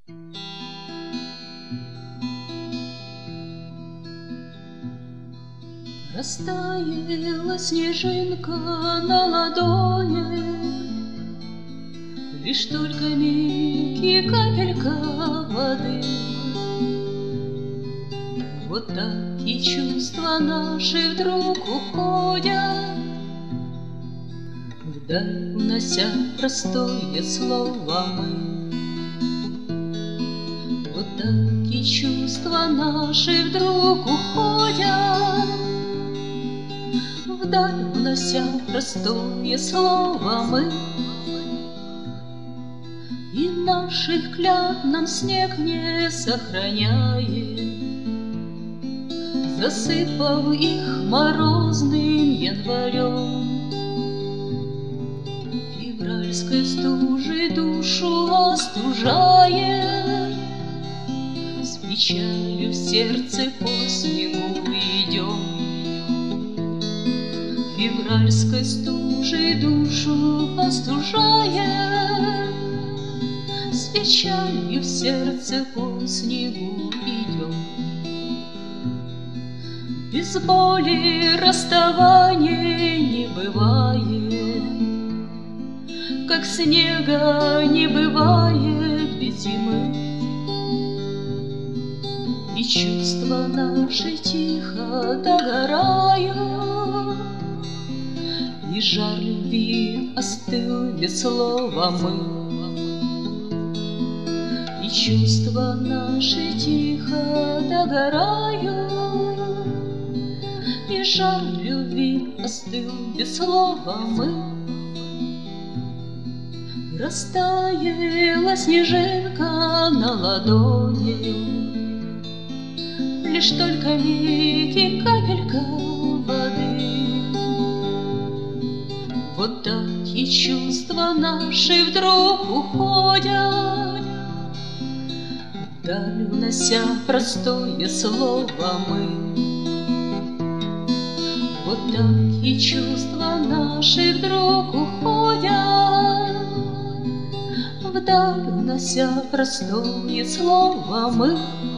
Растаяла снежинка на ладони, лишь только миг и капелька воды. Вот так и чувства наши вдруг уходят вдаль, унося простое слово «мы». Вот так и чувства наши вдруг уходят вдаль, унося простое слово «мы». И наших клятв нам снег не сохраняет, засыпав их морозным январем. Февральской стужей душу остужает, с печалью в сердце по снегу идем. Февральской стужей душу остужает, с печалью в сердце по снегу идем. Без боли расставания не бывает, как снега не бывает без зимы. И чувства наши тихо догорают, и жар любви остыл без слова «мы». И чувства наши тихо догорают, и жар любви остыл без слова «мы». Растаяла снежинка на ладони, лишь только миг и капелька воды. Вот так и чувства наши вдруг уходят вдаль, унося простое слово «мы». Вот так и чувства наши вдруг уходят вдаль, унося простое слово «мы».